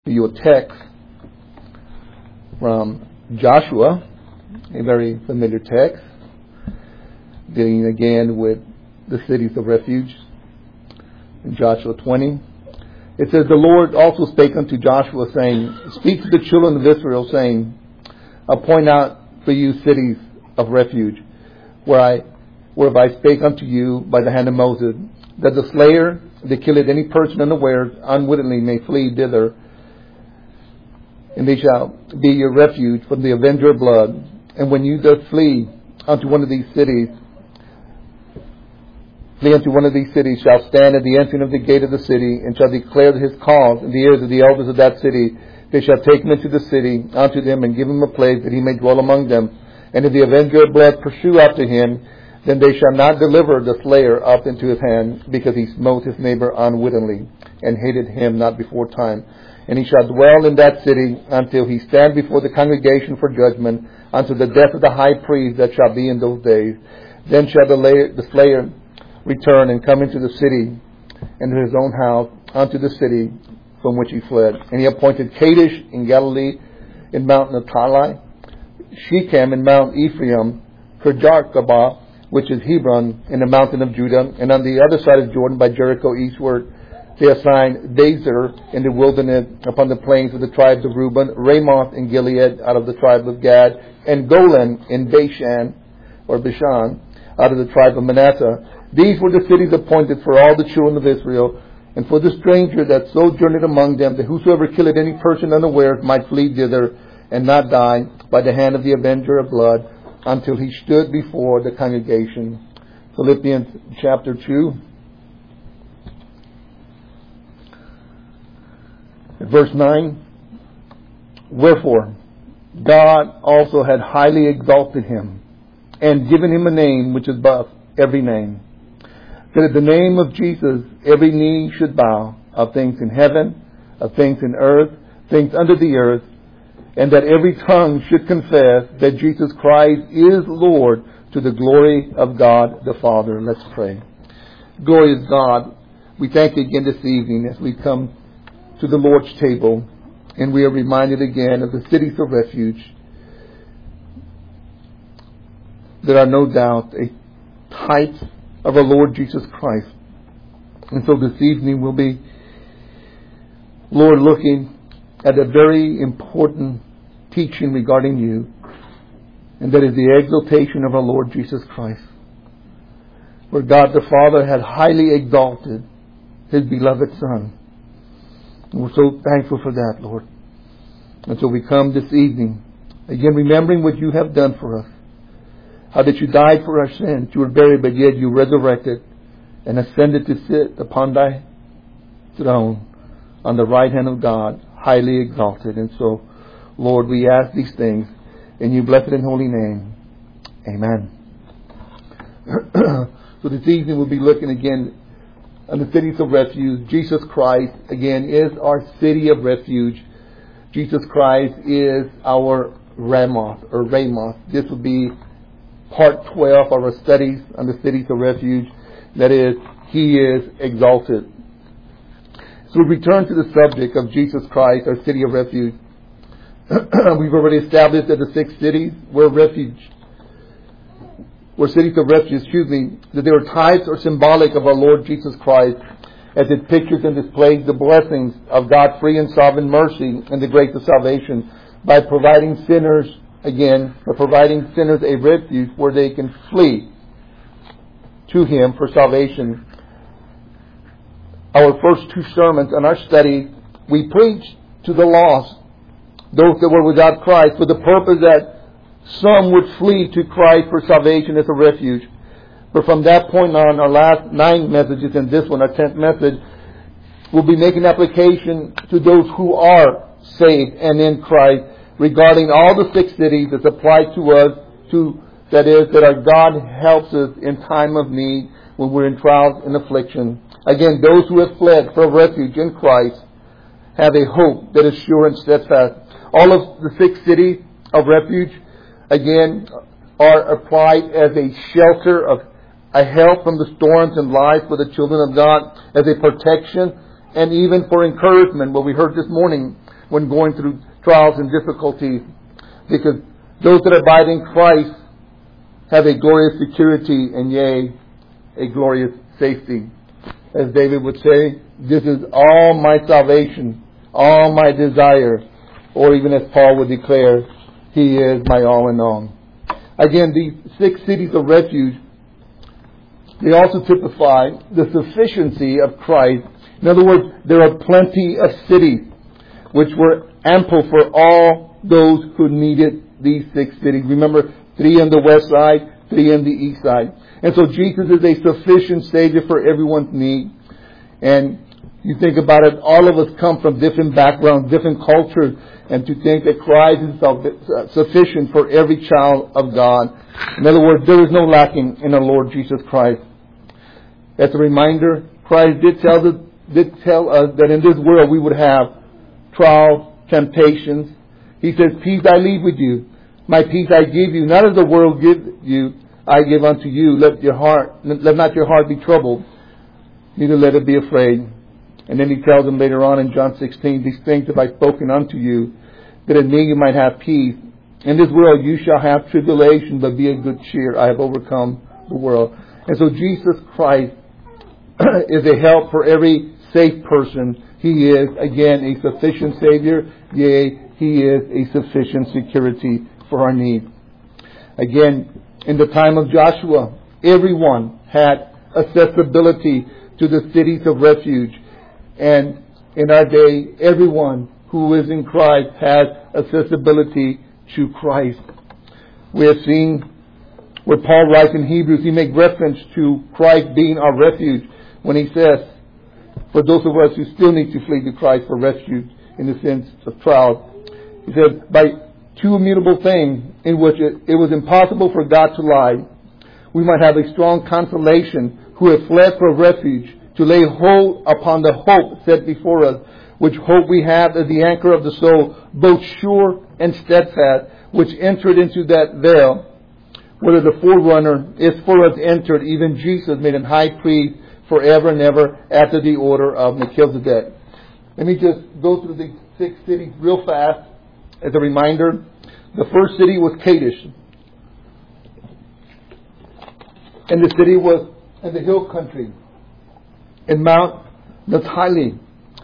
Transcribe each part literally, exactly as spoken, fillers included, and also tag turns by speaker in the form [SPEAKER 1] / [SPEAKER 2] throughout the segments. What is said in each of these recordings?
[SPEAKER 1] you a text from Joshua, a very familiar text, dealing again with the cities of refuge. In Joshua twenty, it says, "The Lord also spake unto Joshua, saying, Speak to the children of Israel, saying, Appoint out for you cities of refuge, where I, where I spake unto you by the hand of Moses, that the slayer that killeth any person unawares unwittingly may flee thither. And they shall be your refuge from the avenger of blood. And when you doth flee unto one of these cities, flee unto one of these cities, shall stand at the entering of the gate of the city, and shall declare his cause in the ears of the elders of that city. They shall take him into the city unto them, and give him a place that he may dwell among them. And if the avenger of blood pursue after him, then they shall not deliver the slayer up into his hand, because he smote his neighbor unwittingly, and hated him not before time. And he shall dwell in that city until he stand before the congregation for judgment, unto the death of the high priest that shall be in those days. Then shall the, layer, the slayer return and come into the city, and to his own house, unto the city from which he fled. And he appointed Kadesh in Galilee, in Mount Naphtali, Shechem in Mount Ephraim, Kirjath-Gabah, which is Hebron, in the mountain of Judah, and on the other side of Jordan by Jericho eastward. They assigned Dazer in the wilderness upon the plains of the tribes of Reuben, Ramoth in Gilead out of the tribe of Gad, and Golan in Bashan, or Bashan, out of the tribe of Manasseh. These were the cities appointed for all the children of Israel, and for the stranger that sojourned among them, that whosoever killed any person unawares might flee thither, and not die by the hand of the avenger of blood, until he stood before the congregation." Philippians chapter two. Verse nine, "Wherefore God also had highly exalted him, and given him a name which is above every name, that at the name of Jesus every knee should bow, of things in heaven, of things in earth, things under the earth, and that every tongue should confess that Jesus Christ is Lord, to the glory of God the Father." Let's pray. Glorious God, we thank you again this evening as we come to the Lord's table, and we are reminded again of the cities of refuge that are no doubt a type of our Lord Jesus Christ. And so this evening we'll be, Lord, looking at a very important teaching regarding you, and that is the exaltation of our Lord Jesus Christ, where God the Father had highly exalted His beloved Son. And we're so thankful for that, Lord. And so we come this evening, again remembering what you have done for us. How that you died for our sins, you were buried, but yet you resurrected and ascended to sit upon thy throne on the right hand of God, highly exalted. And so, Lord, we ask these things in your blessed and holy name. Amen. So this evening we'll be looking again on the cities of refuge. Jesus Christ, again, is our city of refuge. Jesus Christ is our Ramoth, or Ramoth. This will be part twelve of our studies on the cities of refuge. That is, He is exalted. So we return to the subject of Jesus Christ, our city of refuge. We've already established that the six cities were refuge, were cities of refuge, excuse me, that they were types or symbolic of our Lord Jesus Christ, as it pictures and displays the blessings of God's free and sovereign mercy and the grace of salvation by providing sinners, again, by providing sinners a refuge where they can flee to Him for salvation. Our first two sermons on our study, we preached to the lost, those that were without Christ, for the purpose that some would flee to Christ for salvation as a refuge. But from that point on, our last nine messages and this one, our tenth message, will be making application to those who are saved and in Christ, regarding all the six cities that apply to us, to that is, that our God helps us in time of need when we're in trials and affliction. Again, those who have fled for refuge in Christ have a hope that is sure and steadfast. All of the six cities of refuge, again, are applied as a shelter, of a help from the storms and life for the children of God, as a protection, and even for encouragement, what we heard this morning, when going through trials and difficulties. Because those that abide in Christ have a glorious security and yea, a glorious safety. As David would say, this is all my salvation, all my desire. Or even as Paul would declare, He is my all in all. Again, these six cities of refuge, they also typify the sufficiency of Christ. In other words, there are plenty of cities which were ample for all those who needed these six cities. Remember, three on the west side, three on the east side. And so Jesus is a sufficient Savior for everyone's need. And you think about it, all of us come from different backgrounds, different cultures, and to think that Christ is sufficient for every child of God. In other words, there is no lacking in our Lord Jesus Christ. As a reminder, Christ did tell us, did tell us that in this world we would have trials, temptations. He says, peace I leave with you. My peace I give you. Not as the world gives you, I give unto you. Let your heart, let not your heart be troubled, neither let it be afraid. And then he tells them later on in John sixteen, these things have I spoken unto you, that in me you might have peace. In this world you shall have tribulation, but be of good cheer. I have overcome the world. And so Jesus Christ is a help for every safe person. He is, again, a sufficient Savior. Yea, He is a sufficient security for our need. Again, in the time of Joshua, everyone had accessibility to the cities of refuge. And in our day, everyone who is in Christ has accessibility to Christ. We have seen where Paul writes in Hebrews, he makes reference to Christ being our refuge when he says, for those of us who still need to flee to Christ for refuge in the sense of trials, he said, by two immutable things in which it, it was impossible for God to lie, we might have a strong consolation who have fled for refuge, to lay hold upon the hope set before us, which hope we have as the anchor of the soul, both sure and steadfast, which entered into that veil, whether the forerunner is for us entered, even Jesus made him high priest forever and ever after the order of Melchizedek. Let me just go through the six cities real fast as a reminder. The first city was Kadesh. And the city was in the hill country, in Mount Naphtali.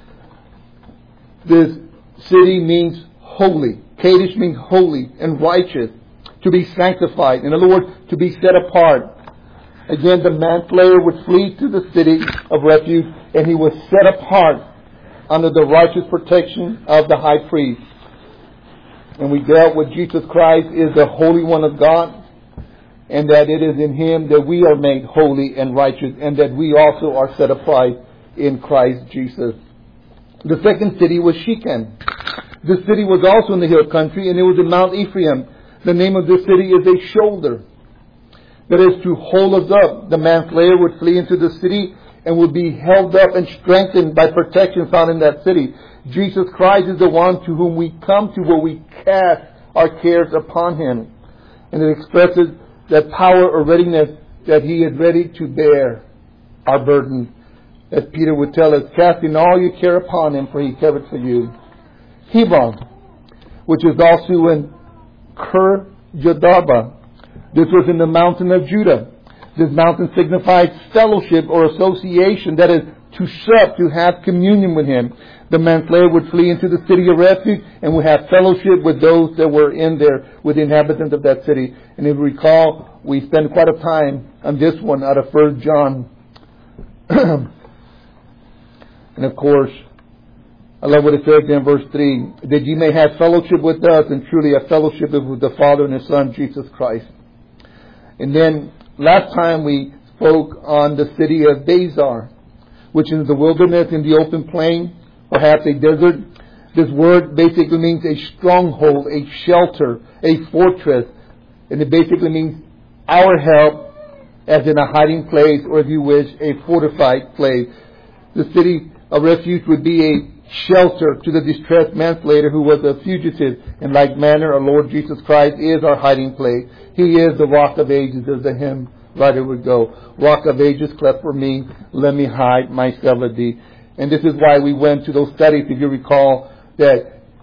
[SPEAKER 1] This city means holy. Kadesh means holy and righteous, to be sanctified. In other words, to be set apart. Again, the manslayer would flee to the city of refuge, and he was set apart under the righteous protection of the high priest. And we dealt with Jesus Christ is the Holy One of God, and that it is in Him that we are made holy and righteous, and that we also are set apart in Christ Jesus. The second city was Shechem. This city was also in the hill country, and it was in Mount Ephraim. The name of this city is a shoulder. That is to hold us up. The manslayer would flee into the city and would be held up and strengthened by protection found in that city. Jesus Christ is the one to whom we come to, where we cast our cares upon Him. And it expresses that power or readiness that He is ready to bear our burden. As Peter would tell us, casting all your care upon Him, for He careth for you. Hebron, which is also in Ker Jadaba. This was in the mountain of Judah. This mountain signifies fellowship or association, that is, to sup, to have communion with Him. The manslayer would flee into the city of refuge and would have fellowship with those that were in there, with the inhabitants of that city. And if you recall, we spent quite a time on this one out of First John. And of course, I love what it says in verse three, that ye may have fellowship with us, and truly have fellowship with the Father and His Son, Jesus Christ. And then last time we spoke on the city of Bezer, which is the wilderness in the open plain, perhaps a desert. This word basically means a stronghold, a shelter, a fortress. And it basically means our help, as in a hiding place, or if you wish, a fortified place. The city of refuge would be a shelter to the distressed manslayer who was a fugitive. In like manner, our Lord Jesus Christ is our hiding place. He is the rock of ages, as the hymn writer would go. Rock of ages, cleft for me, let me hide myself at thee. And this is why we went to those studies, if you recall, that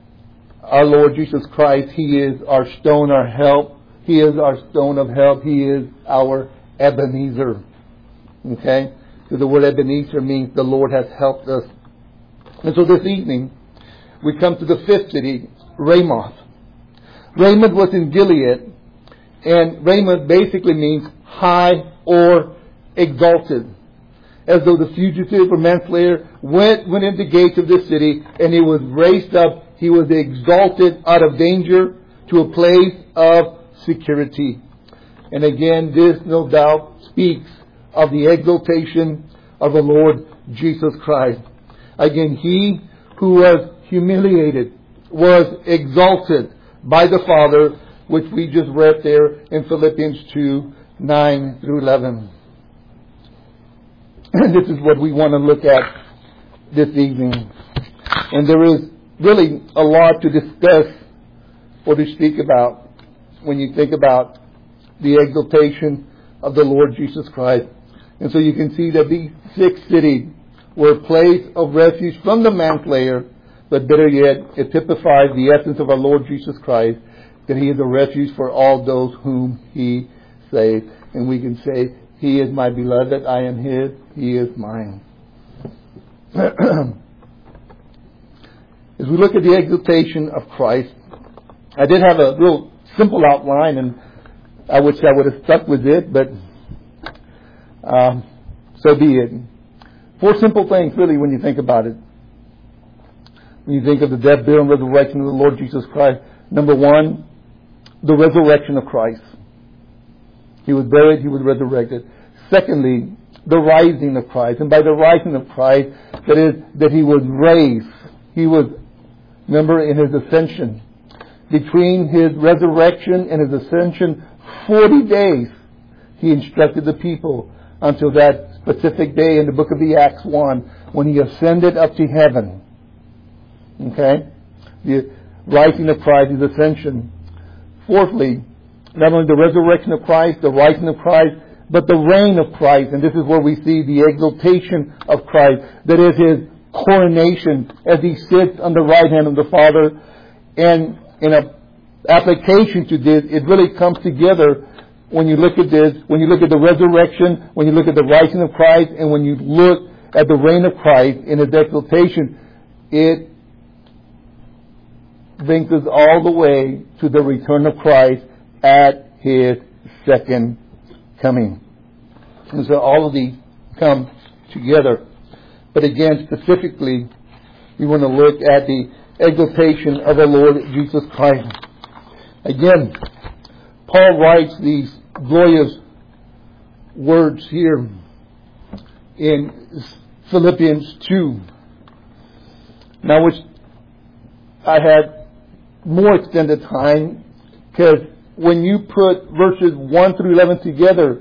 [SPEAKER 1] our Lord Jesus Christ, He is our stone, our help. He is our stone of help. He is our Ebenezer. Okay? So the word Ebenezer means the Lord has helped us. And so this evening, we come to the fifth city, Ramoth. Ramoth was in Gilead, and Ramoth basically means high or exalted. As though the fugitive or manslayer went, went into the gates of this city, and he was raised up, he was exalted out of danger to a place of security. And again, this no doubt speaks of the exaltation of the Lord Jesus Christ. Again, He who was humiliated was exalted by the Father, which we just read there in Philippians two, nine through eleven. And this is what we want to look at this evening. And there is really a lot to discuss or to speak about when you think about the exaltation of the Lord Jesus Christ. And so you can see that these six cities were a place of refuge from the manslayer, but better yet, it typifies the essence of our Lord Jesus Christ, that He is a refuge for all those whom He saved. And we can say, He is my beloved, I am His, He is mine. As we look at the exaltation of Christ, I did have a real simple outline, and I wish I would have stuck with it, but um, so be it. Four simple things, really, when you think about it. When you think of the death, burial, and resurrection of the Lord Jesus Christ. Number one, the resurrection of Christ. He was buried, He was resurrected. Secondly, the rising of Christ. And by the rising of Christ, that is, that He was raised. He was, remember, in His ascension. Between His resurrection and His ascension, forty days, He instructed the people until that specific day in the book of the Acts one, when He ascended up to heaven. Okay? The rising of Christ, His ascension. Fourthly, not only the resurrection of Christ, the rising of Christ, but the reign of Christ. And this is where we see the exaltation of Christ. That is His coronation as He sits on the right hand of the Father. And in an application to this, it really comes together when you look at this, when you look at the resurrection, when you look at the rising of Christ, and when you look at the reign of Christ in His exaltation, it brings us all the way to the return of Christ at His second coming. And so all of these come together. But again, specifically, we want to look at the exaltation of our Lord Jesus Christ. Again, Paul writes these glorious words here in Philippians two. Now, which I had more extended time, because when you put verses one through eleven together,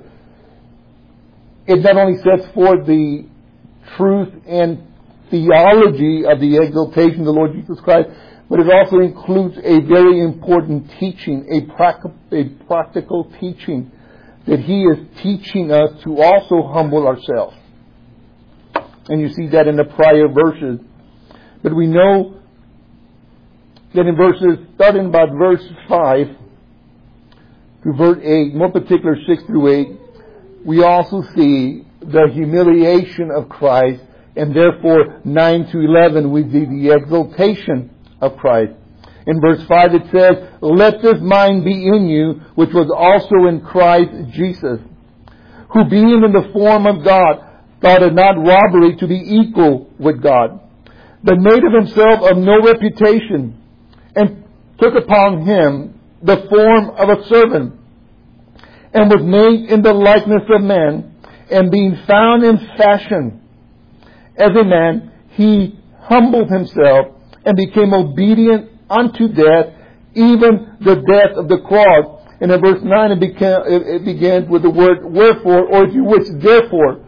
[SPEAKER 1] it not only sets forth the truth and theology of the exaltation of the Lord Jesus Christ, but it also includes a very important teaching, a, prac- a practical teaching, that He is teaching us to also humble ourselves. And you see that in the prior verses. But we know that in verses, starting about verse five to verse eight, more particular six through eight, we also see the humiliation of Christ, and therefore nine to eleven we see the exaltation of Christ. In verse five it says, "Let this mind be in you, which was also in Christ Jesus, who being in the form of God, thought it not robbery to be equal with God, but made of Himself of no reputation, and took upon Him the form of a servant, and was made in the likeness of men, and being found in fashion as a man, He humbled Himself, and became obedient unto death, even the death of the cross." And in verse nine it, began, it begins with the word wherefore, or if you wish, therefore.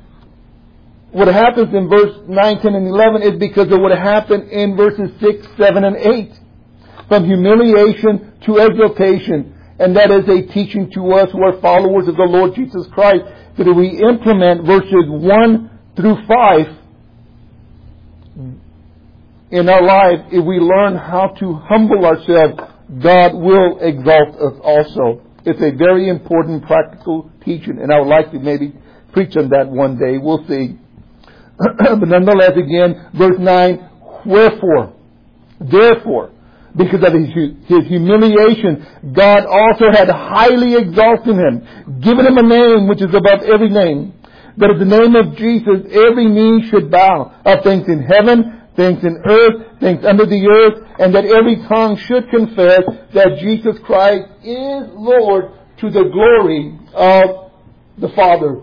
[SPEAKER 1] What happens in verse nine, ten, and eleven is because of what happened in verses six, seven, and eight. From humiliation to exaltation. And that is a teaching to us who are followers of the Lord Jesus Christ, that if we implement verses one through five, in our life, if we learn how to humble ourselves, God will exalt us also. It's a very important practical teaching, and I would like to maybe preach on that one day. We'll see. But nonetheless, again, verse nine, wherefore, therefore, because of his, his humiliation, God also had highly exalted him, given him a name which is above every name, that at the name of Jesus every knee should bow, of things in heaven, things in earth, things under the earth, and that every tongue should confess that Jesus Christ is Lord, to the glory of the Father.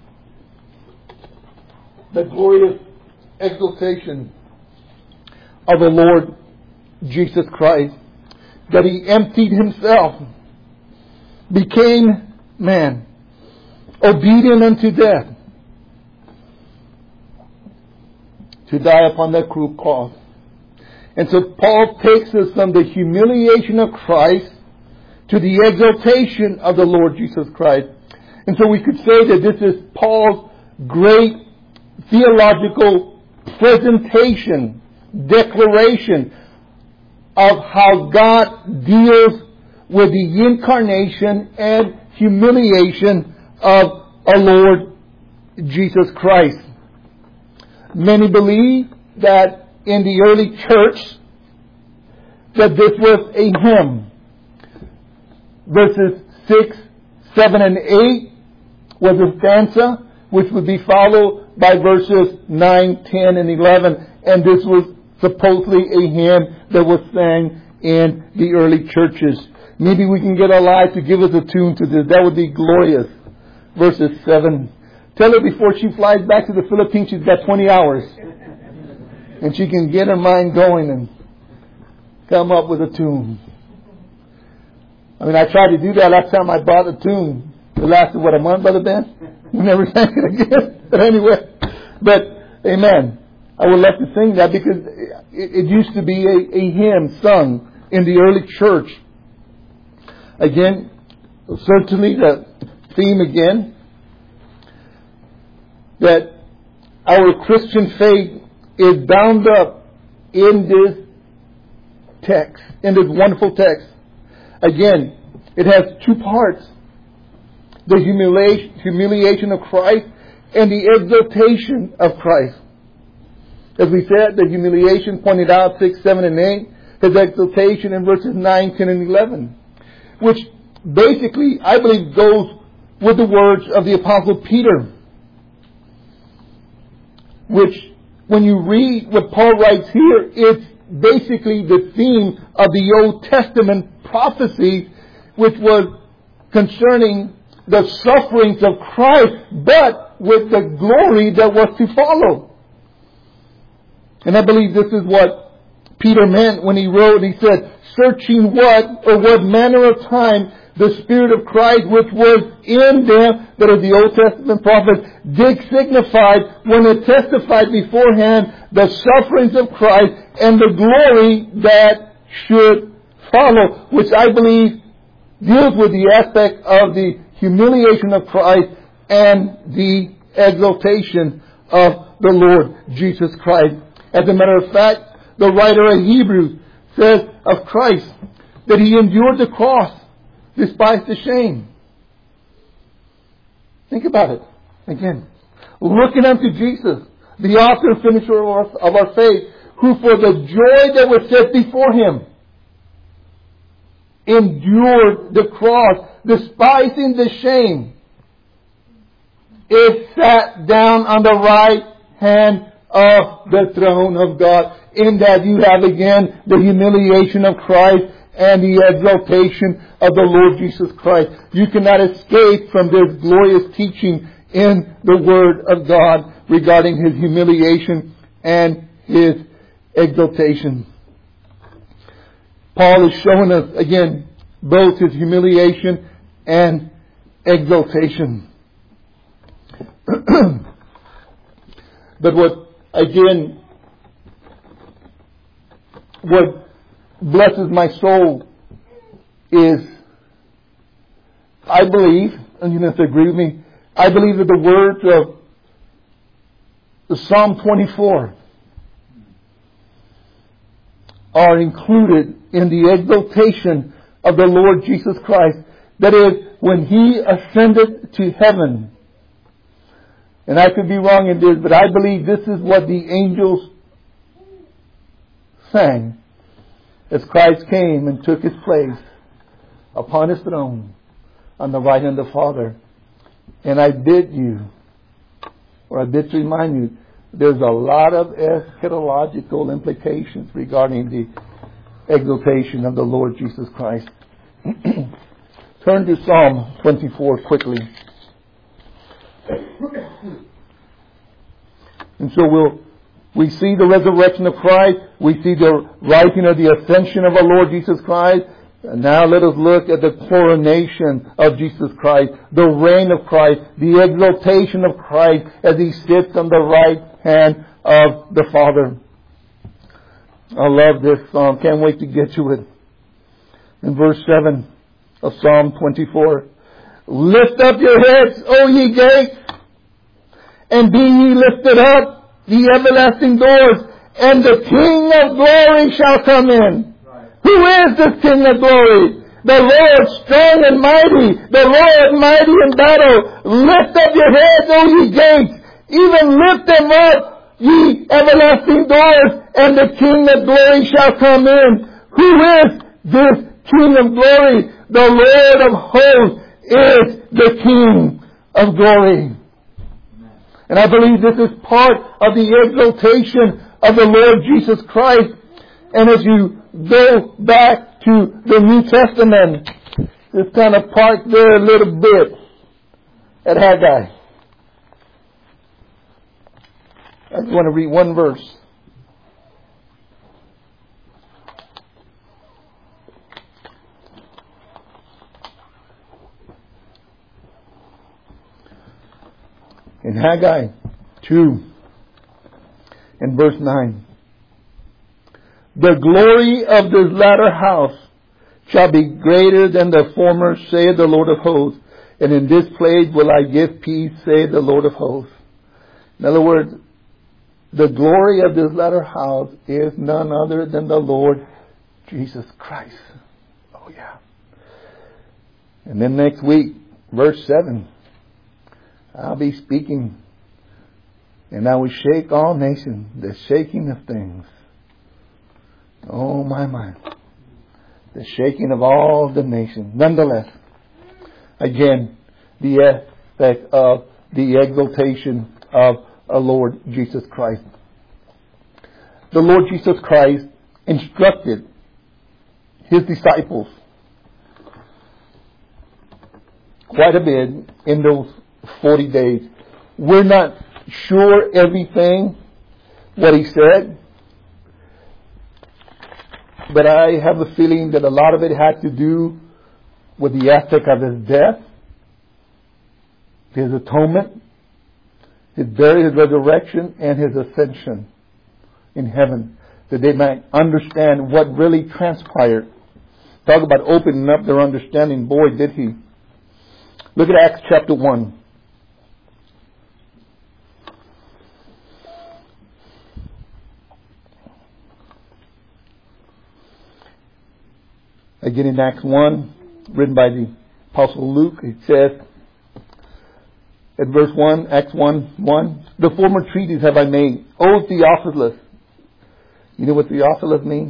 [SPEAKER 1] The glorious exaltation of the Lord Jesus Christ, that He emptied Himself, became man, obedient unto death, to die upon that cruel cross. And so Paul takes us from the humiliation of Christ to the exaltation of the Lord Jesus Christ. And so we could say that this is Paul's great theological presentation, declaration of how God deals with the incarnation and humiliation of our Lord Jesus Christ. Many believe that in the early church that this was a hymn. Verses six, seven, and eight was a stanza, which would be followed by verses nine, ten, and eleven. And this was supposedly a hymn that was sang in the early churches. Maybe we can get our lives to give us a tune to this. That would be glorious. Verses seven. Tell her before she flies back to the Philippines, she's got twenty hours. And she can get her mind going and come up with a tune. I mean, I tried to do that last time I bought a tune. It lasted, what, a month, Brother Ben? You never sang it again. But anyway. But, amen. I would love to sing that because it, it used to be a, a hymn sung in the early church. Again, certainly the theme again, that our Christian faith is bound up in this text, in this wonderful text. Again, it has two parts. The humiliation, humiliation of Christ and the exaltation of Christ. As we said, the humiliation pointed out six, seven, and eight. His exaltation in verses nine, ten, and eleven. Which basically, I believe, goes with the words of the Apostle Peter. Which, when you read what Paul writes here, it's basically the theme of the Old Testament prophecy, which was concerning the sufferings of Christ, but with the glory that was to follow. And I believe this is what Peter meant when he wrote, he said, searching what or what manner of time the Spirit of Christ which was in them, that is the Old Testament prophets, did signify when it testified beforehand the sufferings of Christ and the glory that should follow, which I believe deals with the aspect of the humiliation of Christ and the exaltation of the Lord Jesus Christ. As a matter of fact, the writer of Hebrews says of Christ that He endured the cross, despised the shame. Think about it. Again, looking unto Jesus, the author and finisher of our, of our faith, who for the joy that was set before Him endured the cross, despising the shame, is sat down on the right hand of the throne of God. In that you have again the humiliation of Christ and the exaltation of the Lord Jesus Christ. You cannot escape from this glorious teaching in the Word of God regarding His humiliation and His exaltation. Paul is showing us again both His humiliation and exaltation. But what, again, what blesses my soul is, I believe, and you don't have to agree with me, I believe that the words of the Psalm twenty-four, are included in the exaltation of the Lord Jesus Christ. That is, when He ascended to heaven. And I could be wrong in this, but I believe this is what the angels sang as Christ came and took His place upon His throne on the right hand of the Father. And I bid you, or I bid to remind you, there's a lot of eschatological implications regarding the exaltation of the Lord Jesus Christ. Turn to Psalm twenty-four quickly. And so we'll, we see the resurrection of Christ. We see the rising of the ascension of our Lord Jesus Christ. And now let us look at the coronation of Jesus Christ, the reign of Christ, the exaltation of Christ as He sits on the right hand of the Father. I love this psalm. Can't wait to get to it. In verse seven of Psalm twenty-four. Lift up your heads, O ye gates, and be ye lifted up, ye everlasting doors, and the King of glory shall come in. Right. Who is this King of glory? The Lord strong and mighty, the Lord mighty in battle. Lift up your heads, O ye gates, even lift them up, ye everlasting doors, and the King of glory shall come in. Who is this King of glory? The Lord of hosts is the King of glory. And I believe this is part of the exaltation of the Lord Jesus Christ. And as you go back to the New Testament, just kind of park there a little bit at Haggai. I just want to read one verse. In Haggai two, in verse nine. The glory of this latter house shall be greater than the former, saith the Lord of hosts. And in this place will I give peace, saith the Lord of hosts. In other words, the glory of this latter house is none other than the Lord Jesus Christ. Oh yeah. And then next week, verse seven. I'll be speaking, and I will shake all nations, the shaking of things. Oh my, my. The shaking of all the nations. Nonetheless, again, the aspect of the exaltation of our Lord Jesus Christ. The Lord Jesus Christ instructed His disciples quite a bit in those forty days. We're not sure everything what He said, but I have a feeling that a lot of it had to do with the aspect of His death, His atonement, His burial, His resurrection, and His ascension in heaven, that they might understand what really transpired. Talk about opening up their understanding. Boy, did He. Look at Acts chapter one. Again in Acts one, written by the Apostle Luke, it says, at verse one, Acts one, one, the former treaties have I made, O Theophilus. You know what Theophilus means?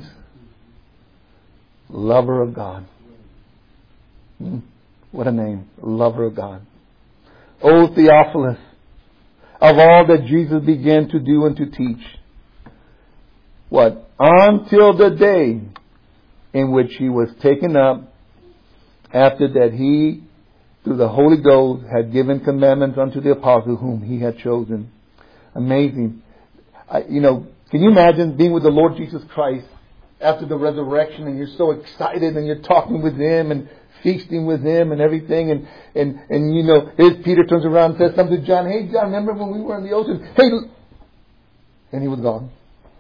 [SPEAKER 1] Lover of God. Hmm. What a name. Lover of God. O Theophilus, of all that Jesus began to do and to teach. What? Until the day in which He was taken up, after that He, through the Holy Ghost, had given commandments unto the apostles whom He had chosen. Amazing. I, you know, can you imagine being with the Lord Jesus Christ after the resurrection, and you're so excited, and you're talking with Him and feasting with Him and everything, and and and you know, his Peter turns around and says something to John. Hey, John, remember when we were in the ocean? Hey, and he was gone.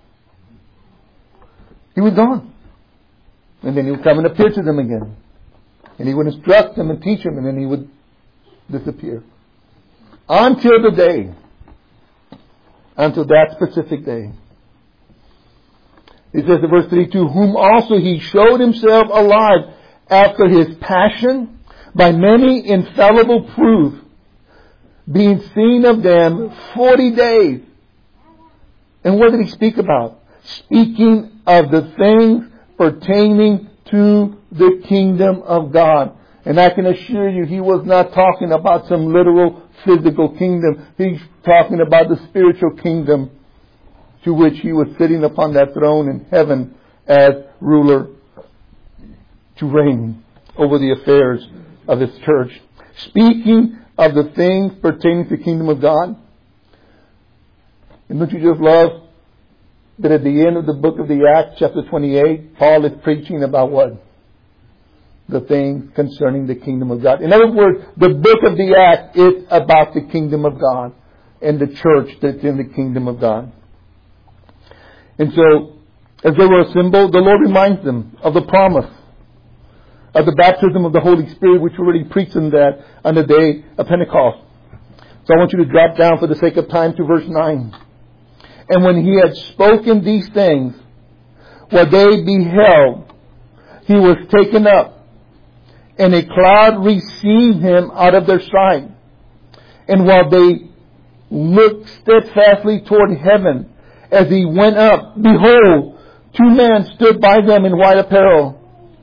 [SPEAKER 1] He was gone. And then He would come and appear to them again. And He would instruct them and teach them, and then He would disappear. Until the day. Until that specific day. It says in verse thirty-two, whom also he showed himself alive after his passion by many infallible proofs, being seen of them forty days. And what did he speak about? Speaking of the things pertaining to the kingdom of God. And I can assure you, he was not talking about some literal physical kingdom. He's talking about the spiritual kingdom to which he was sitting upon that throne in heaven as ruler to reign over the affairs of his church. Speaking of the things pertaining to the kingdom of God. And don't you just love that at the end of the book of the Acts, chapter twenty-eight, Paul is preaching about what? The things concerning the kingdom of God. In other words, the book of the Acts is about the kingdom of God and the church that's in the kingdom of God. And so, as they were assembled, the Lord reminds them of the promise of the baptism of the Holy Spirit, which we already preached in that on the day of Pentecost. So I want you to drop down for the sake of time to verse nine. And when he had spoken these things, what they beheld, he was taken up, and a cloud received him out of their sight. And while they looked steadfastly toward heaven, as he went up, behold, two men stood by them in white apparel,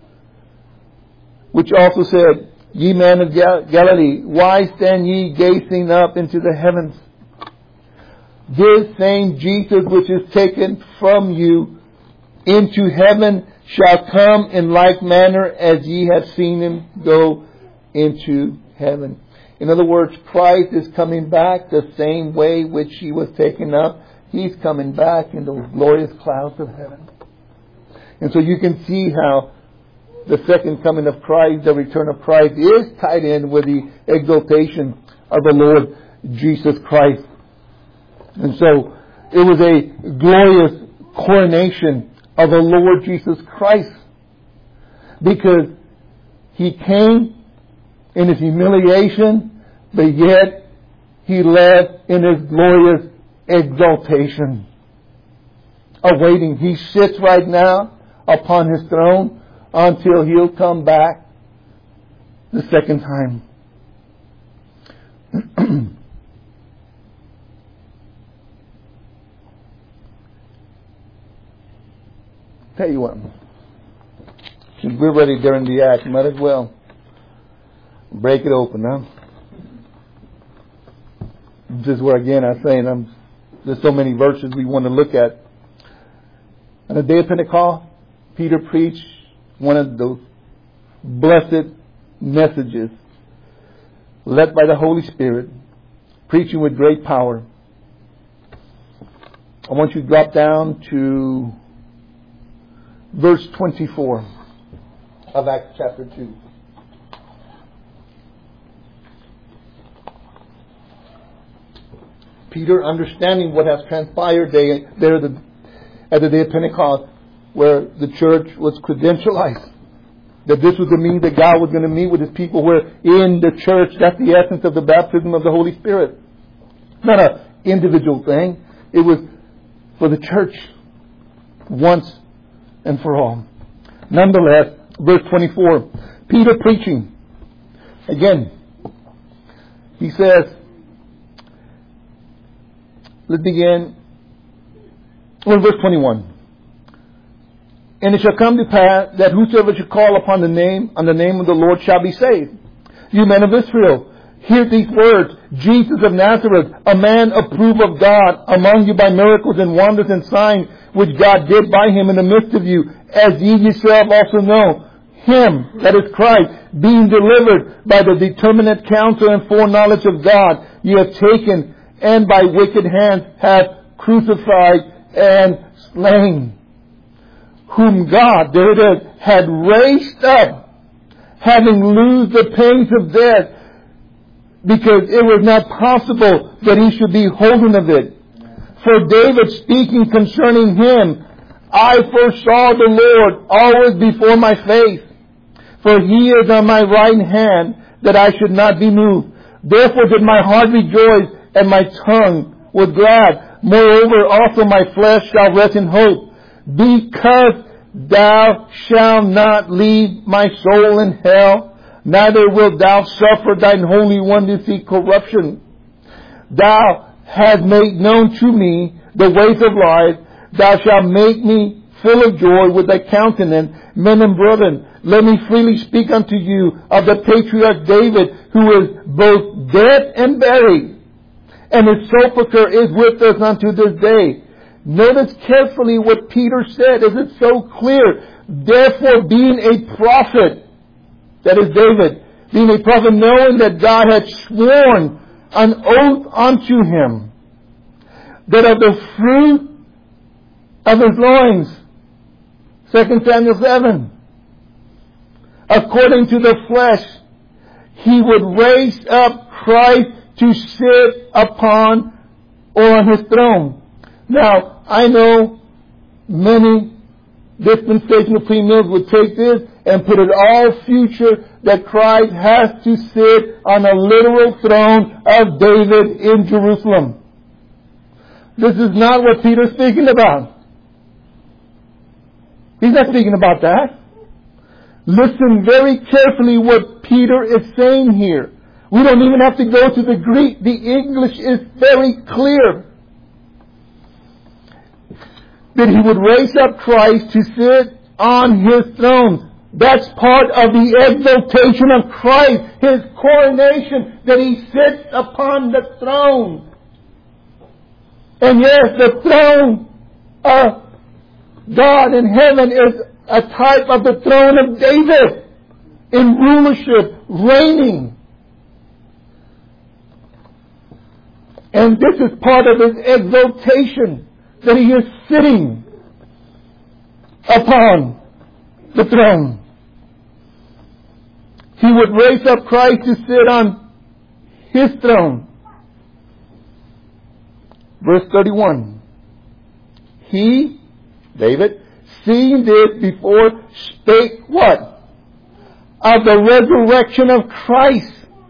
[SPEAKER 1] which also said, Ye men of Gal- Galilee, why stand ye gazing up into the heavens? This same Jesus which is taken from you into heaven shall come in like manner as ye have seen him go into heaven. In other words, Christ is coming back the same way which he was taken up. He's coming back in those glorious clouds of heaven. And so you can see how the second coming of Christ, the return of Christ, is tied in with the exaltation of the Lord Jesus Christ. And so it was a glorious coronation of the Lord Jesus Christ, because he came in his humiliation, but yet he left in his glorious exaltation, awaiting. He sits right now upon his throne until he'll come back the second time. Tell you what, since we're ready during the act, might as well break it open, huh? This is where again I'm saying I'm, there's so many verses we want to look at. On the day of Pentecost, Peter preached one of those blessed messages led by the Holy Spirit, preaching with great power. I want you to drop down to verse twenty-four of Acts chapter two. Peter, understanding what has transpired there, there the, at the day of Pentecost, where the church was credentialized, that this was the means that God was going to meet with his people, where in the church, that's the essence of the baptism of the Holy Spirit. Not an individual thing. It was for the church once and for all. Nonetheless, verse twenty-four, Peter preaching. Again, he says, let's begin with verse twenty-one. And it shall come to pass that whosoever shall call upon the name, on the name of the Lord shall be saved. You men of Israel, hear these words. Jesus of Nazareth, a man approved of God among you by miracles and wonders and signs which God did by him in the midst of you, as ye yourself also know. Him, that is Christ, being delivered by the determinate counsel and foreknowledge of God, ye have taken and by wicked hands have crucified and slain. Whom God, there it is, had raised up, having loosed the pains of death, because it was not possible that he should be holden of it. For David speaking concerning him, I foresaw the Lord always before my face, for he is on my right hand, that I should not be moved. Therefore did my heart rejoice, and my tongue was glad. Moreover also my flesh shall rest in hope, because thou shalt not leave my soul in hell, neither wilt thou suffer thine Holy One to see corruption. Thou hast made known to me the ways of life. Thou shalt make me full of joy with thy countenance. Men and brethren, let me freely speak unto you of the patriarch David, who is both dead and buried, and his sepulchre is with us unto this day. Notice carefully what Peter said, as it's so clear. Therefore, being a prophet, that is David, being a prophet, knowing that God had sworn an oath unto him, that of the fruit of his loins, Second Samuel seven, according to the flesh, he would raise up Christ to sit upon or on his throne. Now, I know many dispensational premillennialists would take this and put it all future, that Christ has to sit on a literal throne of David in Jerusalem. This is not what Peter's speaking about. He's not speaking about that. Listen very carefully what Peter is saying here. We don't even have to go to the Greek. The English is very clear. That he would raise up Christ to sit on his throne. That's part of the exaltation of Christ, his coronation, that he sits upon the throne. And yes, the throne of God in heaven is a type of the throne of David in rulership, reigning. And this is part of his exaltation, that he is sitting upon the throne. He would raise up Christ to sit on his throne. Verse thirty-one. He, David, seeing this before, spake what? Of the resurrection of Christ.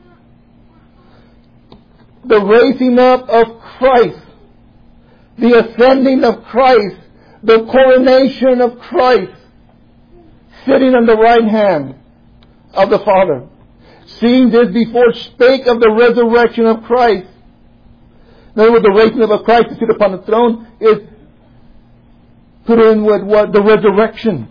[SPEAKER 1] The raising up of Christ. The ascending of Christ. The coronation of Christ. Sitting on the right hand of the Father. Seeing this before, spake of the resurrection of Christ. In other words, the raising up of Christ to sit upon the throne is put in with what? The resurrection.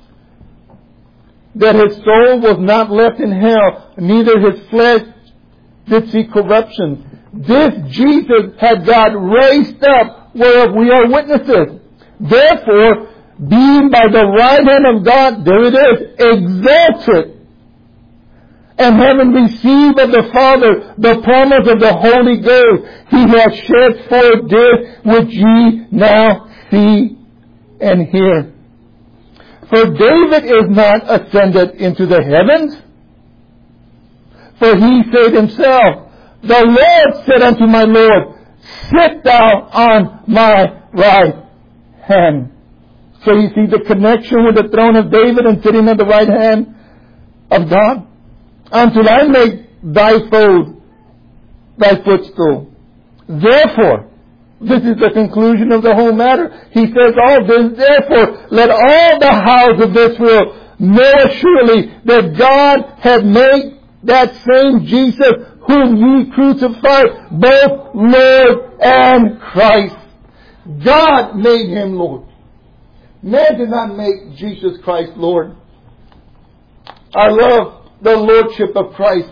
[SPEAKER 1] That his soul was not left in hell, neither his flesh did see corruption. This Jesus had God raised up, whereof we are witnesses. Therefore, being by the right hand of God, there it is, exalted, and having received of the Father the promise of the Holy Ghost, he has shed forth this which ye now see and hear. For David is not ascended into the heavens, for he said himself, the Lord said unto my Lord, sit thou on my right hand. So you see the connection with the throne of David and sitting at the right hand of God. Until I make thy foes thy footstool. Therefore, this is the conclusion of the whole matter. He says all this, therefore, let all the house of Israel know assuredly that God had made that same Jesus whom ye crucified, both Lord and Christ. God made him Lord. Man did not make Jesus Christ Lord. I love the Lordship of Christ.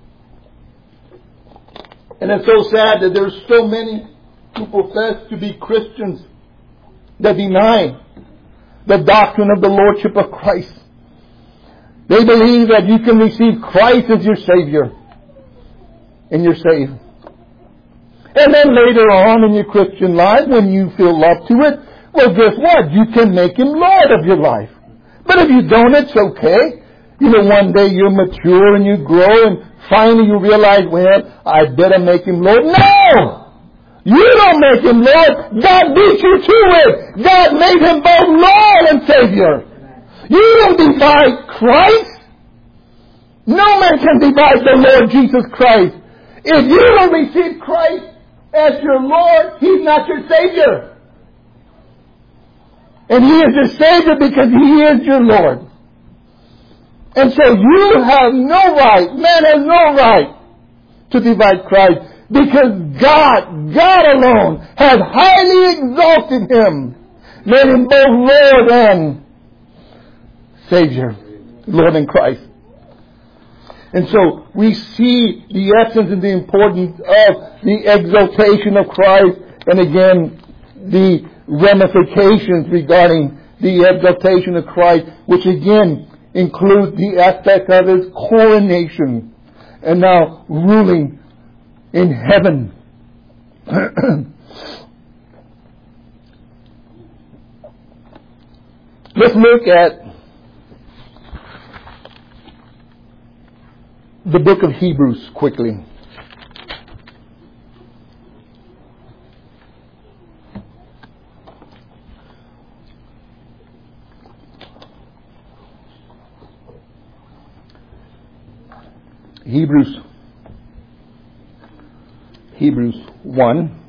[SPEAKER 1] And it's so sad that there's so many who profess to be Christians that deny the doctrine of the Lordship of Christ. They believe that you can receive Christ as your Savior and you're saved. And then later on in your Christian life, when you feel up to it, well, guess what? You can make Him Lord of your life. But if you don't, it's okay. You know, one day you're mature and you grow and finally you realize, well, I better make Him Lord. No! You don't make Him Lord. God beat you to it. God made Him both Lord and Savior. You don't divide Christ. No man can divide the Lord Jesus Christ. If you don't receive Christ as your Lord, He's not your Savior. And He is your Savior because He is your Lord. And so you have no right, man has no right to divide Christ, because God, God alone, has highly exalted Him, made Him both Lord and Savior, Lord in Christ. And so we see the essence and the importance of the exaltation of Christ, and again, the ramifications regarding the exaltation of Christ, which again includes the aspect of His coronation and now ruling in heaven. Let's look at the book of Hebrews quickly. Hebrews Hebrews one.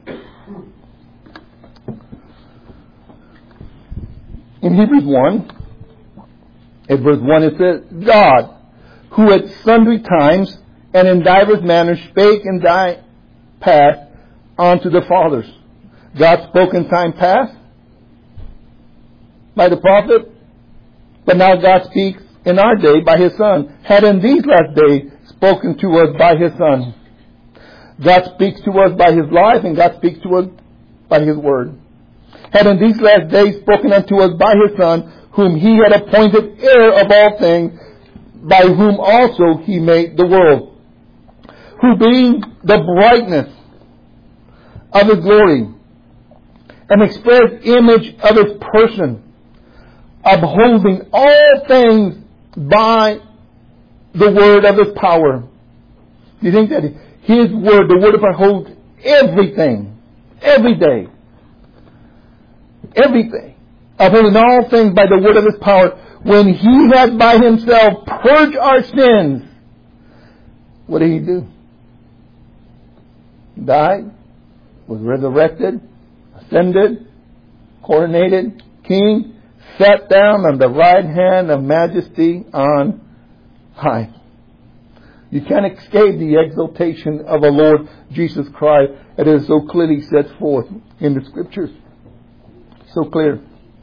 [SPEAKER 1] In Hebrews one, at verse one, it says, God, who at sundry times and in divers manners spake in time past unto the fathers. God spoke in time past by the prophet, but now God speaks in our day by His Son, had in these last days spoken to us by His Son. God speaks to us by His life, and God speaks to us by His Word. Had in these last days spoken unto us by His Son, whom He had appointed heir of all things, by whom also He made the world, who being the brightness of His glory, and express image of His person, upholding all things by the word of His power. Do you think that His word, the word of God, holds everything, every day, everything, upholding all things by the word of His power, when He had by Himself purged our sins? What did He do? Died, was resurrected, ascended, coronated, king, sat down on the right hand of majesty on high. You can't escape the exaltation of our Lord Jesus Christ. It is so clearly set forth in the Scriptures. So clear.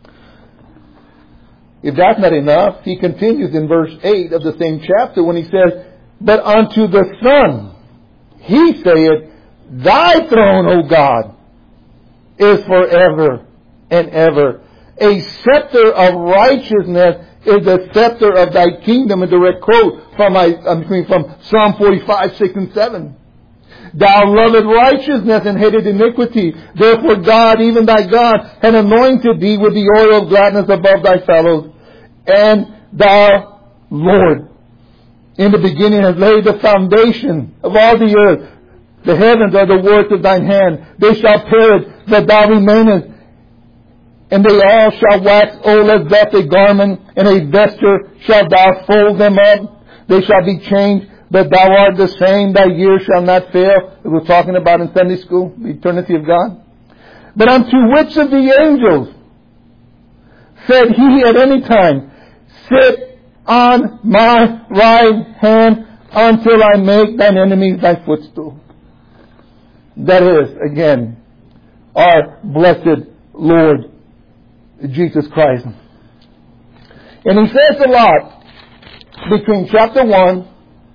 [SPEAKER 1] If that's not enough, He continues in verse eight of the same chapter when He says, but unto the Son He saith, Thy throne, O God, is forever and ever. A scepter of righteousness is the scepter of Thy kingdom. A direct quote from, I, I mean, from Psalm forty-five, six and seven. Thou lovest righteousness and hated iniquity. Therefore God, even Thy God, had anointed Thee with the oil of gladness above Thy fellows. And Thou, Lord, in the beginning hast laid the foundation of all the earth. The heavens are the works of Thine hand. They shall perish, but Thou remainest. And they all shall wax old as doth a garment, and a vesture shalt Thou fold them up. They shall be changed, but Thou art the same. Thy years shall not fail. We were talking about in Sunday school, the eternity of God. But unto which of the angels said He at any time, Sit on my right hand until I make thine enemies thy footstool? That is, again, our blessed Lord Jesus Christ. And He says a lot between chapter one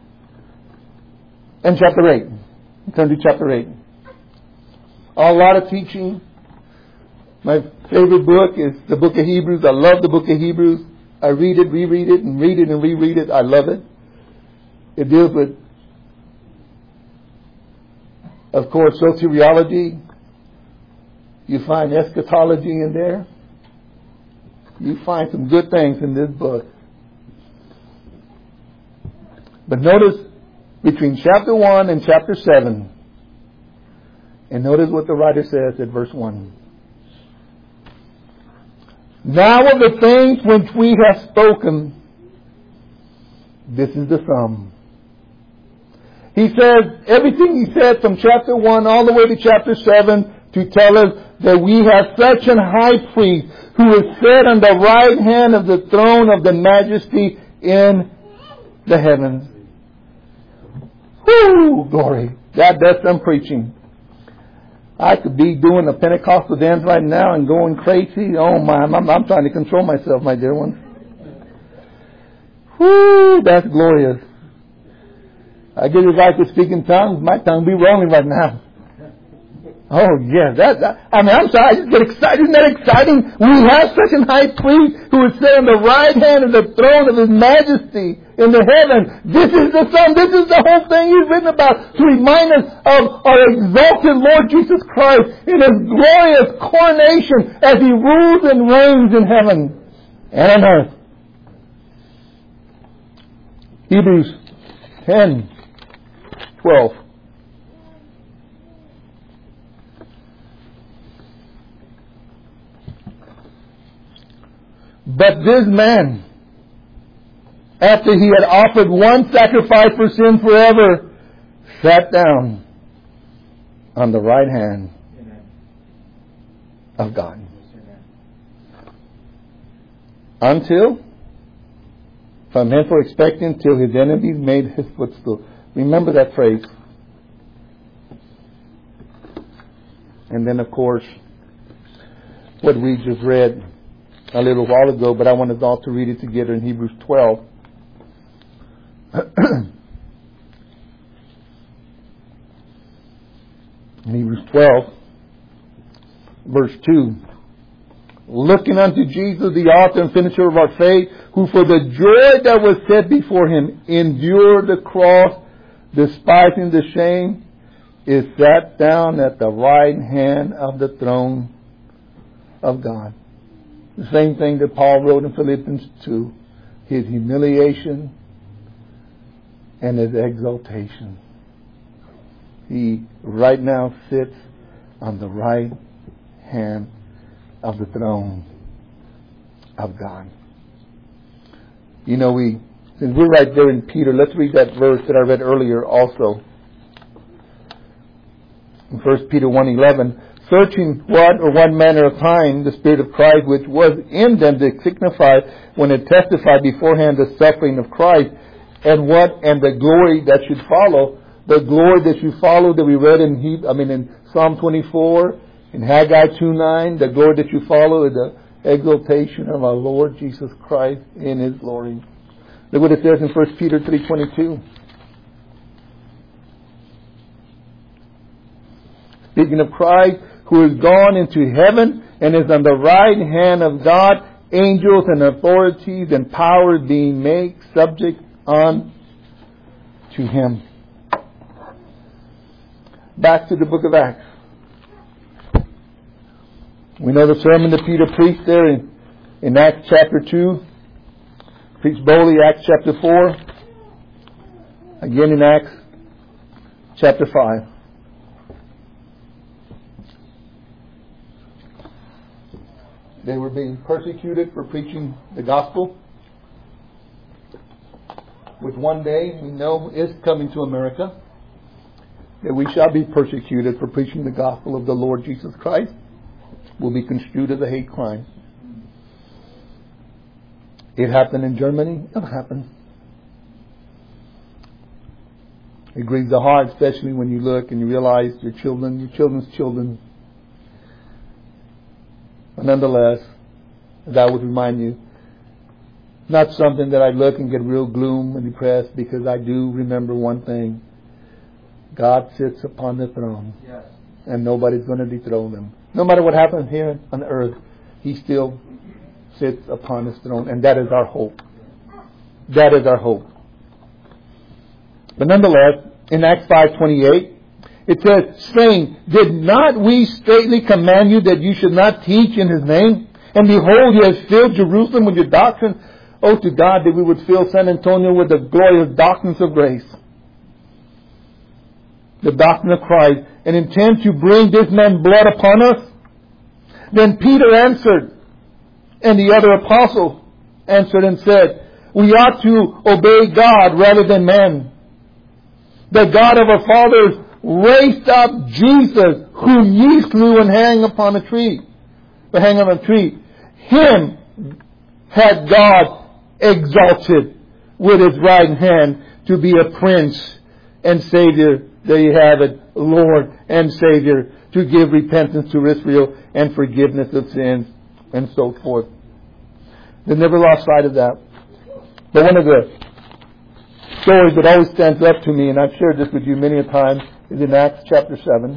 [SPEAKER 1] and chapter eight. Turn to chapter eight. A lot of teaching. My favorite book is the book of Hebrews. I love the book of Hebrews. I read it, reread it, and read it and reread it. I love it. It deals with, of course, soteriology. You find eschatology in there. You find some good things in this book. But notice between chapter one and chapter seven, and notice what the writer says at verse one. Now of the things which we have spoken, this is the sum. He says everything he said from chapter one all the way to chapter seven to tell us that we have such an high priest who is set on the right hand of the throne of the majesty in the heavens. Whoo! Glory. That, that's some preaching. I could be doing a Pentecostal dance right now and going crazy. Oh my, I'm, I'm trying to control myself, my dear ones. Whoo! That's glorious. I guess if I could speak in tongues, my tongue would be rolling right now. Oh yes, that, that, I mean, I'm sorry, I just get excited. Isn't that exciting? We have such an high priest who is set on the right hand of the throne of His majesty in the heaven. This is the Son. This is the whole thing He's written about, to remind us of our exalted Lord Jesus Christ in His glorious coronation as He rules and reigns in heaven and on earth. Hebrews ten, twelve. But this man, after he had offered one sacrifice for sin forever, sat down on the right hand of God. Until, from henceforth expecting till his enemies made his footstool. Remember that phrase. And then, of course, what we just read a little while ago, but I want us all to read it together in Hebrews twelve. In Hebrews twelve, verse two. Looking unto Jesus, the author and finisher of our faith, who for the joy that was set before Him endured the cross, despising the shame, is sat down at the right hand of the throne of God. The same thing that Paul wrote in Philippians two. His humiliation and His exaltation. He right now sits on the right hand of the throne of God. You know, we, since we're right there in Peter, let's read that verse that I read earlier also. In First Peter one eleven. Searching what or what manner of time the Spirit of Christ which was in them did signify when it testified beforehand the suffering of Christ, and what and the glory that should follow. The glory that should follow that we read in he, I mean in Psalm twenty-four, in Haggai two nine, the glory that should follow is the exaltation of our Lord Jesus Christ in His glory. Look what it says in First Peter three twenty-two. Speaking of Christ, who is gone into heaven and is on the right hand of God, angels and authorities and powers being made subject unto Him. Back to the book of Acts. We know the sermon that Peter preached there in, in Acts chapter two. Preached boldly, Acts chapter four. Again in Acts chapter five. They were being persecuted for preaching the gospel, which one day we know is coming to America, that we shall be persecuted for preaching the gospel of the Lord Jesus Christ, will be construed as a hate crime. It happened in Germany. It'll happen. It grieves the heart, especially when you look and you realize your children, your children's children. But nonetheless, as I would remind you, not something that I look and get real gloom and depressed, because I do remember one thing. God sits upon the throne. Yes. And nobody's going to dethrone Him. No matter what happens here on earth, He still sits upon His throne. And that is our hope. That is our hope. But nonetheless, in Acts five twenty-eight, it says, saying, did not we straitly command you that you should not teach in His name? And behold, you have filled Jerusalem with your doctrine. Oh, to God that we would fill San Antonio with the glorious doctrines of grace. The doctrine of Christ. And intend to bring this man blood upon us? Then Peter answered, and the other apostle answered and said, we ought to obey God rather than man. The God of our fathers raised up Jesus, whom ye slew and hang upon a tree. But hang on a tree. him had God exalted with His right hand to be a Prince and Savior. There you have it, Lord and Savior, to give repentance to Israel and forgiveness of sins and so forth. They never lost sight of that. But one of the stories that always stands up to me, and I've shared this with you many a time, is in Acts chapter seven.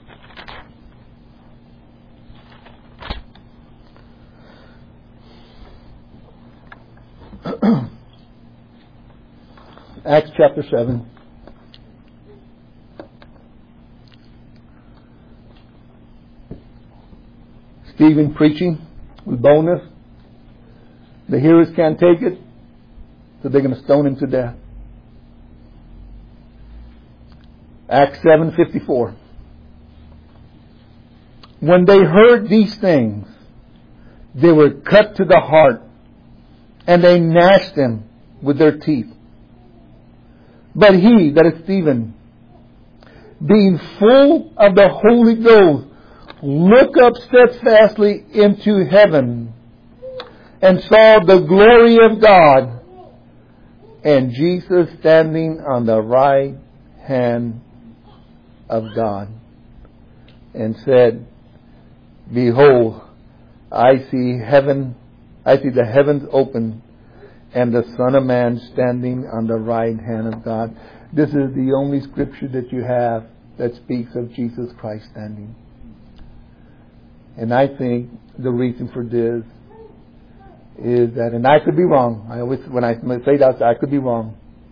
[SPEAKER 1] Acts chapter seven. Stephen preaching with boldness. The hearers can't take it, so they're going to stone him to death. Acts seven fifty-four. When they heard these things, they were cut to the heart, and they gnashed them with their teeth. But he, that is Stephen, being full of the Holy Ghost, looked up steadfastly into heaven, and saw the glory of God, and Jesus standing on the right hand of God, and said, Behold, I see heaven, I see the heavens open, and the Son of Man standing on the right hand of God. This is the only scripture that you have that speaks of Jesus Christ standing. And I think the reason for this is that, and I could be wrong. I always, when I say that, I could be wrong.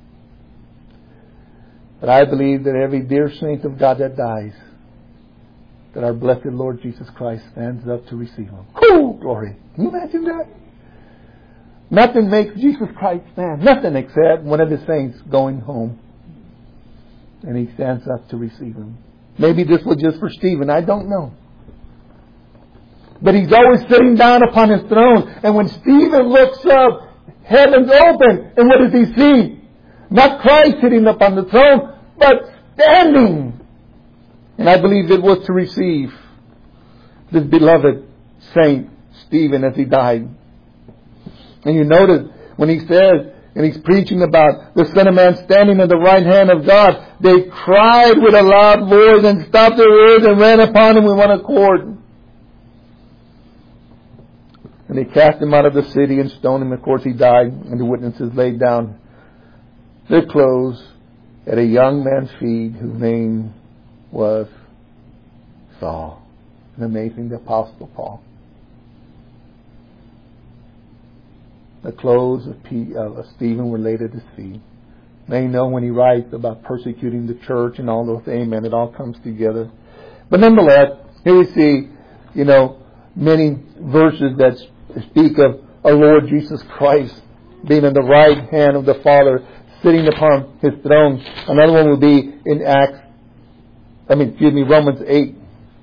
[SPEAKER 1] But I believe that every dear saint of God that dies, that our blessed Lord Jesus Christ stands up to receive him. Cool, glory. Can you imagine that? Nothing makes Jesus Christ stand. Nothing except one of the saints going home. And he stands up to receive him. Maybe this was just for Stephen. I don't know. But he's always sitting down upon his throne. And when Stephen looks up, heaven's open. And what does he see? Not Christ sitting upon the throne, but standing. And I believe it was to receive this beloved saint Stephen as he died. And you notice when he says, and he's preaching about the Son of Man standing at the right hand of God, they cried with a loud voice and stopped their words and ran upon him with one accord. And they cast him out of the city and stoned him. Of course, he died, and the witnesses laid down their clothes at a young man's feet whose name was Saul. An amazing, the Apostle Paul. The clothes of, P, uh, of Stephen were laid at his feet. Now you know when he writes about persecuting the church and all those, amen, it all comes together. But nonetheless, here we see, you know, many verses that speak of our Lord Jesus Christ being in the right hand of the Father, sitting upon His throne. Another one will be in Acts, I mean, excuse me, Romans eight.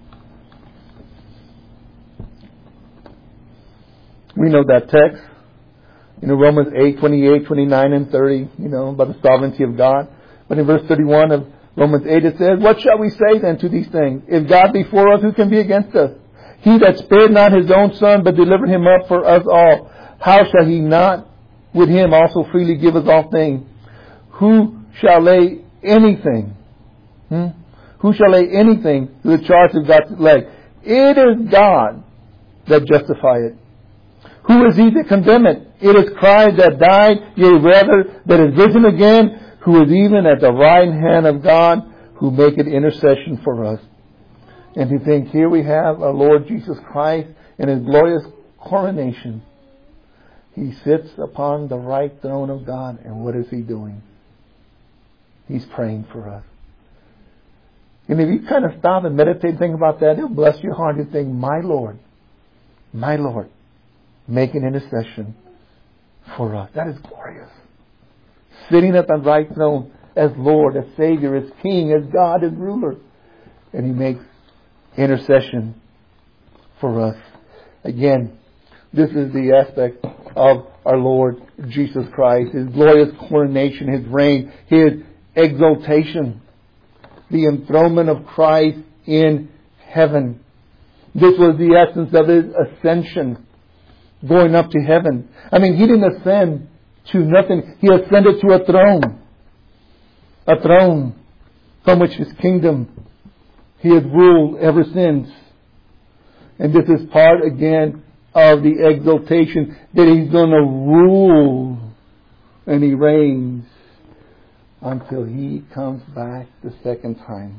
[SPEAKER 1] We know that text. You know, Romans eight, twenty-eight, twenty-nine, and thirty, you know, about the sovereignty of God. But in verse thirty-one of Romans eight it says, What shall we say then to these things? If God be for us, who can be against us? He that spared not His own Son, but delivered Him up for us all, how shall He not with Him also freely give us all things? Who shall lay anything? Hmm? Who shall lay anything to the charge of God's elect? It is God that justifieth. Who is he that condemneth? It is Christ that died, yea rather, that is risen again, who is even at the right hand of God, who maketh intercession for us. And to think, here we have our Lord Jesus Christ in His glorious coronation. He sits upon the right throne of God, and what is He doing? He's praying for us. And if you kind of stop and meditate and think about that, it'll bless your heart. You think, my Lord, my Lord, making intercession for us. That is glorious. Sitting at the right throne as Lord, as Savior, as King, as God, as ruler. And He makes intercession for us. Again, this is the aspect of our Lord Jesus Christ. His glorious coronation, His reign, His exaltation. The enthronement of Christ in heaven. This was the essence of His ascension. going up to heaven. I mean, He didn't ascend to nothing. He ascended to a throne. A throne from which His kingdom He has ruled ever since. And this is part again of the exaltation that He's going to rule and He reigns until He comes back the second time.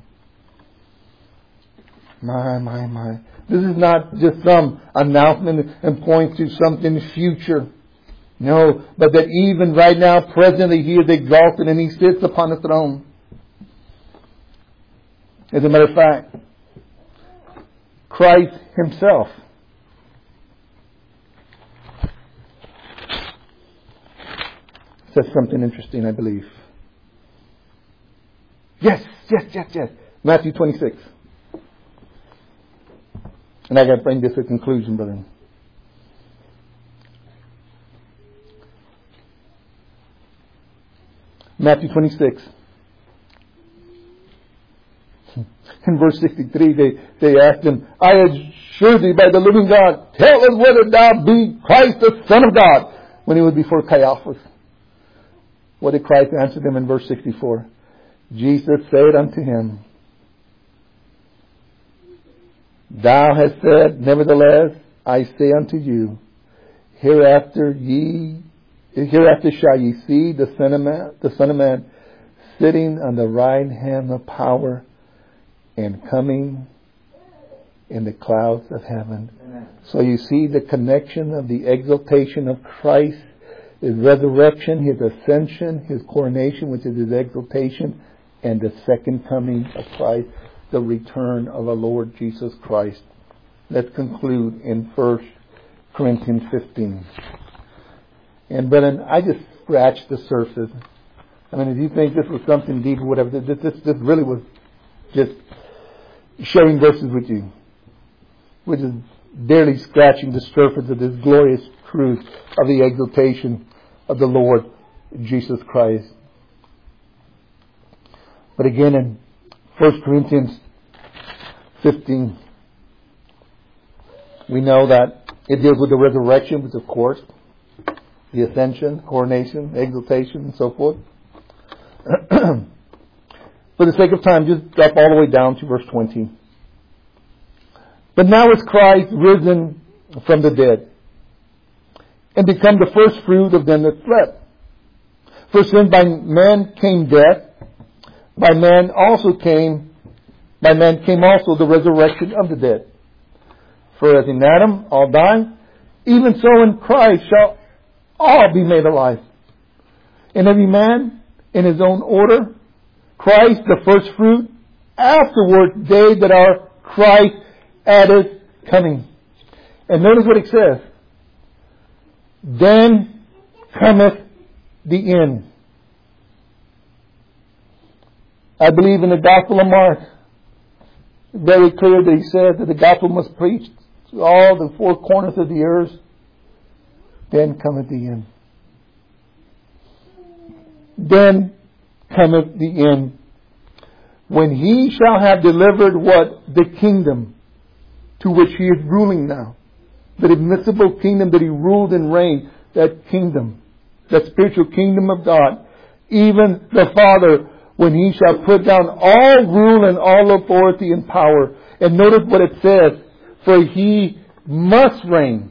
[SPEAKER 1] My, my, my. This is not just some announcement and points to something future. No, but that even right now, presently, He is exalted and He sits upon the throne. As a matter of fact, Christ Himself says something interesting, I believe. Yes, yes, yes, yes. Matthew twenty-six. And I got to bring this to a conclusion, brother. Matthew twenty-six. In verse sixty-three, they, they asked Him, I assure thee by the living God, tell us whether thou be Christ the Son of God. When He was before Caiaphas. What did Christ answer them in verse sixty-four? Jesus said unto him, Thou hast said, nevertheless, I say unto you, hereafter ye, hereafter shall ye see the Son of Man, the Son of Man, sitting on the right hand of power, and coming in the clouds of heaven. Amen. So you see the connection of the exaltation of Christ, His resurrection, His ascension, His coronation, which is His exaltation, and the second coming of Christ, the return of our Lord Jesus Christ. Let's conclude in First Corinthians fifteen. And brethren, I just scratched the surface. I mean, if you think this was something deep or whatever, this, this, this really was just sharing verses with you. We're just barely scratching the surface of this glorious truth of the exaltation of the Lord Jesus Christ. But again, in First Corinthians fifteen, we know that it deals with the resurrection, which of course, the ascension, coronation, exaltation, and so forth. For the sake of time, just drop all the way down to verse twenty. But now is Christ risen from the dead, and become the first fruit of them that slept. For since by man came death, by man also came, by man came also the resurrection of the dead. For as in Adam all die, even so in Christ shall all be made alive. And every man in his own order, Christ the first fruit, afterward they that are Christ added coming. And notice what it says. Then cometh the end. I believe in the Gospel of Mark. Very clear that he says that the gospel must preach to all the four corners of the earth. Then cometh the end. Then cometh the end. When He shall have delivered what? The kingdom to which He is ruling now. That admissible kingdom that He ruled and reigned. That kingdom. That spiritual kingdom of God. Even the Father, when He shall put down all rule and all authority and power. And notice what it says. For He must reign.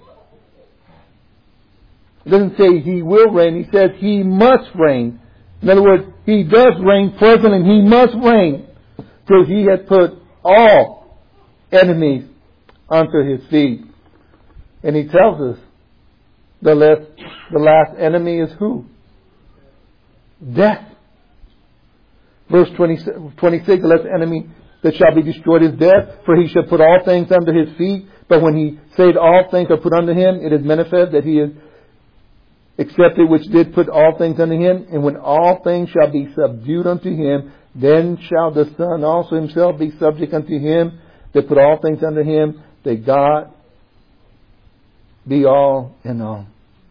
[SPEAKER 1] It doesn't say He will reign. He says He must reign. In other words, He does reign present and He must reign. Till He has put all enemies under His feet. And He tells us the last, the last enemy is who? Death. Verse twenty-six, the last enemy that shall be destroyed is death, for He shall put all things under His feet. But when He said all things are put under Him, it is manifest that He is accepted which did put all things under Him. And when all things shall be subdued unto Him, then shall the Son also Himself be subject unto Him that put all things under Him, that God be all in all.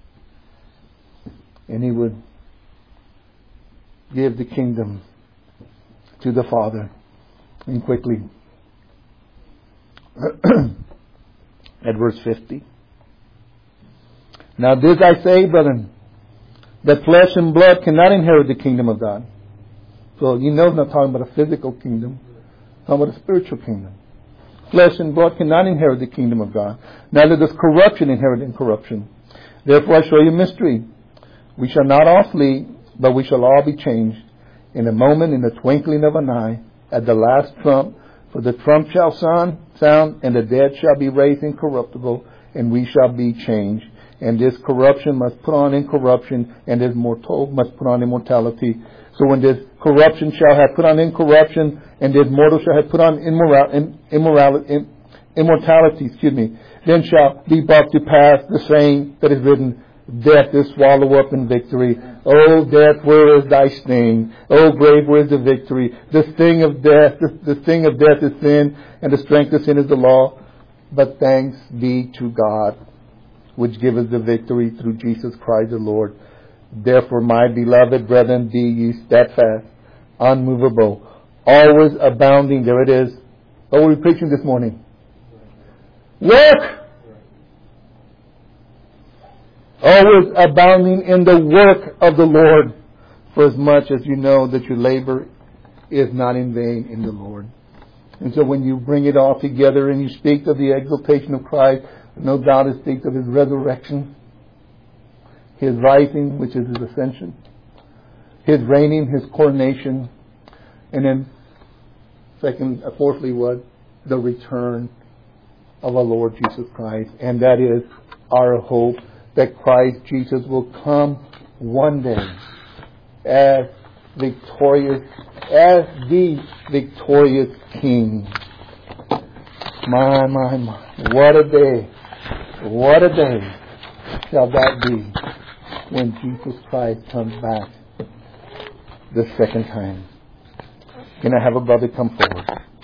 [SPEAKER 1] And He would give the kingdom to the Father. And quickly, at verse fifty. Now this I say, brethren, that flesh and blood cannot inherit the kingdom of God. So you know it's not talking about a physical kingdom. It's talking about a spiritual kingdom. Flesh and blood cannot inherit the kingdom of God. Neither does corruption inherit incorruption. Therefore I show you a mystery. We shall not all flee, but we shall all be changed. In a moment, in the twinkling of an eye, at the last trump. For the trump shall sound, sound, and the dead shall be raised incorruptible, and we shall be changed. And this corruption must put on incorruption, and this mortal must put on immortality. So when this corruption shall have put on incorruption, and this mortal shall have put on immoral, immorality, immortality, excuse me, then shall be brought to pass the saying that is written, death is swallowed up in victory. O death, where is thy sting? O grave, where is the victory? The sting of death, the, the sting of death is sin, and the strength of sin is the law. But thanks be to God, which giveth the victory through Jesus Christ the Lord. Therefore, my beloved brethren, be ye steadfast, unmovable, always abounding. There it is. What were we preaching this morning? Work! Always abounding in the work of the Lord, for as much as you know that your labor is not in vain in the Lord. And so when you bring it all together and you speak of the exaltation of Christ, no doubt it speaks of His resurrection, His rising, which is His ascension, His reigning, His coronation, and then second, uh, fourthly, what? The return of our Lord Jesus Christ. And that is our hope, that Christ Jesus will come one day as victorious, as the victorious King. My, my, my. What a day. What a day shall that be when Jesus Christ comes back the second time. Can I have a brother come forward?